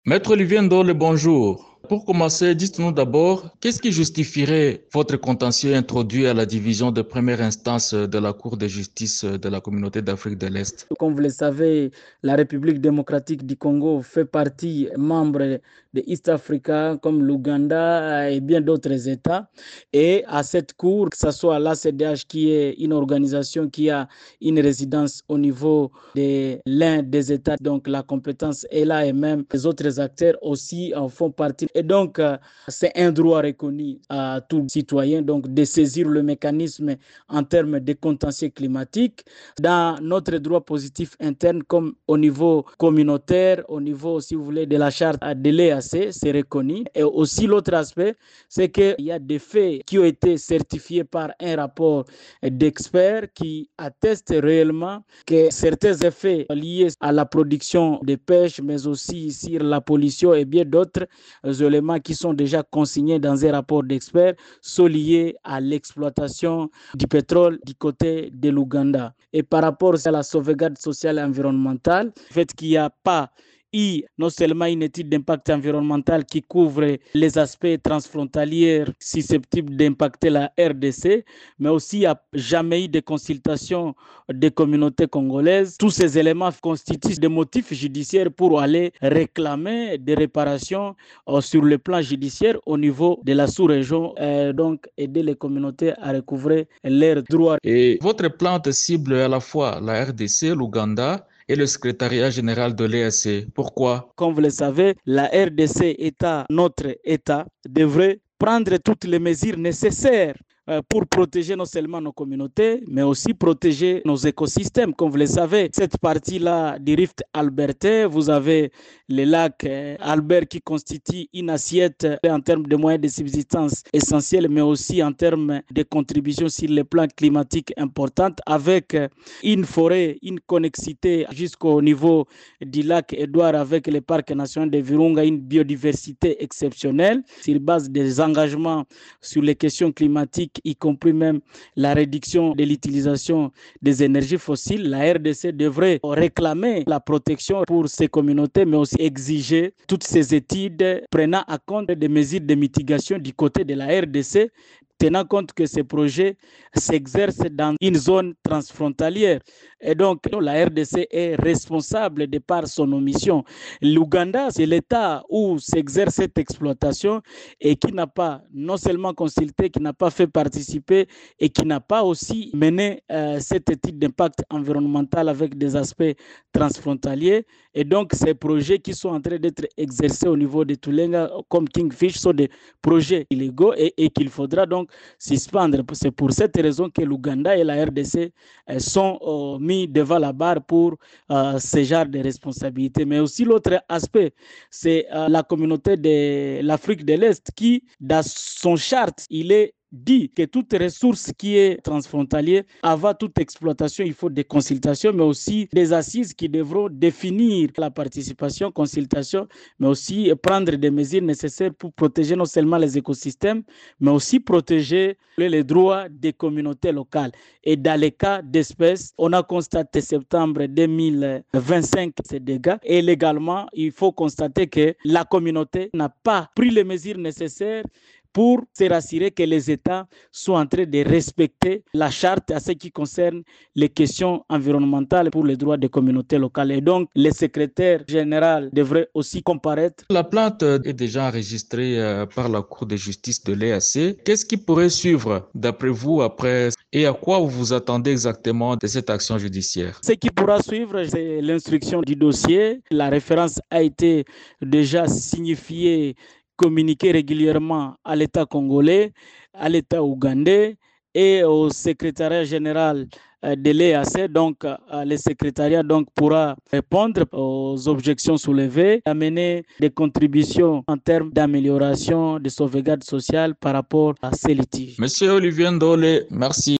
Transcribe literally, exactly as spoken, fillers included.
Maître Olivier Ndole, bonjour. Pour commencer, dites-nous d'abord, qu'est-ce qui justifierait votre contentieux introduit à la division de première instance de la Cour de justice de la Communauté d'Afrique de l'Est? Comme vous le savez, la République démocratique du Congo fait partie membre de East Africa comme l'Ouganda et bien d'autres États. Et à cette cour, que ce soit l'A C D H qui est une organisation qui a une résidence au niveau de l'un des États, donc la compétence est là et même les autres acteurs aussi en font partie. Et donc, euh, c'est un droit reconnu à tout citoyen donc de saisir le mécanisme en termes de contentieux climatique dans notre droit positif interne comme au niveau communautaire, au niveau, si vous voulez, de la charte de l'E A C, c'est reconnu. Et aussi l'autre aspect, c'est qu'il y a des faits qui ont été certifiés par un rapport d'experts qui attestent réellement que certains effets liés à la production de pêche, mais aussi sur la pollution et bien d'autres éléments qui sont déjà consignés dans un rapport d'experts sont liés à l'exploitation du pétrole du côté de l'Ouganda. Et par rapport à la sauvegarde sociale et environnementale, le fait qu'il n'y a pas eu non seulement une étude d'impact environnemental qui couvre les aspects transfrontaliers susceptibles d'impacter la R D C, mais aussi il n'y a jamais eu de consultation des communautés congolaises. Tous ces éléments constituent des motifs judiciaires pour aller réclamer des réparations euh, sur le plan judiciaire au niveau de la sous-région, euh, donc aider les communautés à recouvrer leurs droits. Et votre plante cible à la fois la R D C, l'Ouganda et le secrétariat général de l'E A C. Pourquoi? Comme vous le savez, la R D C, État, notre État, devrait prendre toutes les mesures nécessaires euh, pour protéger non seulement nos communautés, mais aussi protéger nos écosystèmes. Comme vous le savez, cette partie-là du rift albertais, vous avez les lacs euh, Albert qui constituent une assiette en termes de moyens de subsistance essentiels, mais aussi en termes de contribution sur le plan climatique importante, avec euh, une forêt, une connexité jusqu'au niveau du lac Édouard avec le parc national de Virunga, une biodiversité exceptionnelle sur base des engagements sur les questions climatiques, y compris même la réduction de l'utilisation des énergies fossiles. La R D C devrait réclamer la protection pour ces communautés, mais aussi exiger toutes ces études prenant en compte des mesures de mitigation du côté de la R D C, tenant compte que ces projets s'exercent dans une zone transfrontalière. Et donc, la R D C est responsable de par son omission. L'Ouganda, c'est l'État où s'exerce cette exploitation et qui n'a pas non seulement consulté, qui n'a pas fait participer et qui n'a pas aussi mené euh, cette étude d'impact environnemental avec des aspects transfrontaliers. Et donc, ces projets qui sont en train d'être exercés au niveau de Tulenga, comme Kingfish, sont des projets illégaux et, et qu'il faudra donc suspendre. C'est pour cette raison que l'Ouganda et la R D C euh, sont euh, mis devant la barre pour euh, ce genre de responsabilités. Mais aussi l'autre aspect, c'est euh, la communauté de l'Afrique de l'Est qui, dans son charte, il est dit que toute ressource qui est transfrontalière, avant toute exploitation, il faut des consultations, mais aussi des assises qui devront définir la participation, consultation, mais aussi prendre des mesures nécessaires pour protéger non seulement les écosystèmes, mais aussi protéger les droits des communautés locales. Et dans les cas d'espèces, on a constaté septembre deux mille vingt-cinq ces dégâts. Et légalement, il faut constater que la communauté n'a pas pris les mesures nécessaires pour se rassurer que les États sont en train de respecter la charte à ce qui concerne les questions environnementales pour les droits des communautés locales. Et donc, le secrétaire général devrait aussi comparaître. La plainte est déjà enregistrée euh, par la Cour de justice de l'E A C. Qu'est-ce qui pourrait suivre, d'après vous, après, et à quoi vous vous attendez exactement de cette action judiciaire? Ce qui pourra suivre, c'est l'instruction du dossier. La référence a été déjà signifiée, communiquée régulièrement à l'État congolais, à l'État ougandais et au secrétariat général de l'E A C. Donc, le secrétariat donc, pourra répondre aux objections soulevées, amener des contributions en termes d'amélioration de sauvegarde sociale par rapport à ces litiges. Monsieur Olivier Ndole, merci.